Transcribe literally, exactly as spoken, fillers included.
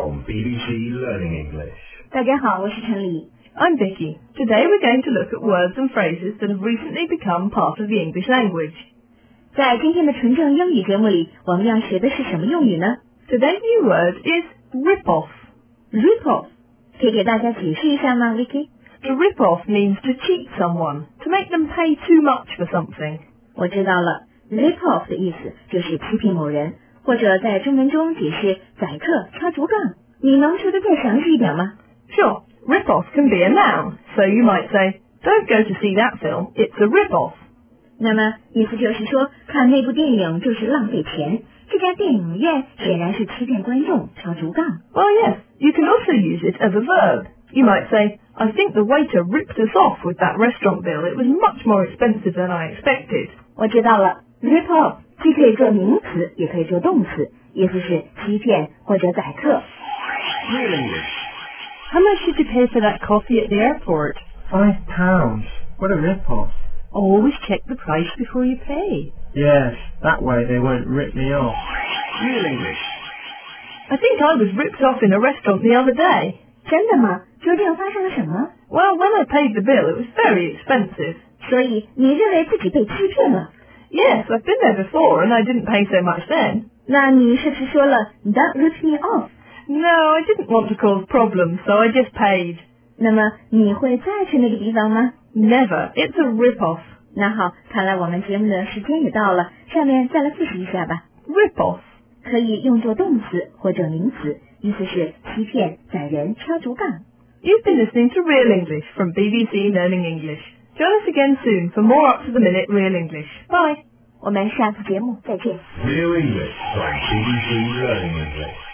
from B B C Learning English. 大家好，我是陈丽。 I'm Vicky. Today we're going to look at words and phrases that have recently become part of the English language. 在今天的纯正英语节目里，我们要学的是什么用语呢？ Today's new word is rip-off. Rip-off， 可以给大家解释一下吗 ，Vicky？ To rip off means to cheat someone, to make them pay too much for something. 我知道了 ，rip-off 的意思就是欺骗某人，或者在中文中解释宰客、敲竹杠。你能说得再详细一点吗？ Sure, rip-off can be a noun, so you might say, don't go to see that film, it's a rip-off. 那么意思就是说，看那部电影就是浪费钱，这家电影院显然是欺骗观众、敲竹杠。 Well, yes, you can also use it as a verb. You might say, I think the waiter ripped us off with that restaurant bill. It was much more expensive than I expected. 我知道了 ，rip off 既可以做名词，也可以做动词，意思是欺骗或者宰客。 Real English. How much did you pay for that coffee at the airport? Five pounds. What a rip-off. Always check the price before you pay. Yes, that way they won't rip me off. Real English. I think I was ripped off in a restaurant the other day. 真的吗？究竟发生了什么？ Well, when I paid the bill, it was very expensive. 所以你认为自己被欺骗了？ Yes, I've been there before and I didn't pay so much then. 那你是不是说了 "That ripped me off"？ No, I didn't want to cause problems, so I just paid. 那么你会再去那个地方吗？ Never. It's a rip-off. 那好，看来我们节目的时间也到了，下面再来复习一下吧。 Rip-off. 可以用作动词或者名词，意思是欺骗、宰人、敲竹杠。 You've been listening to Real English from B B C Learning English. Join us again soon for more up-to-the-minute Real English. Bye. 我们下次节目再见。 Real English from B B C Learning English.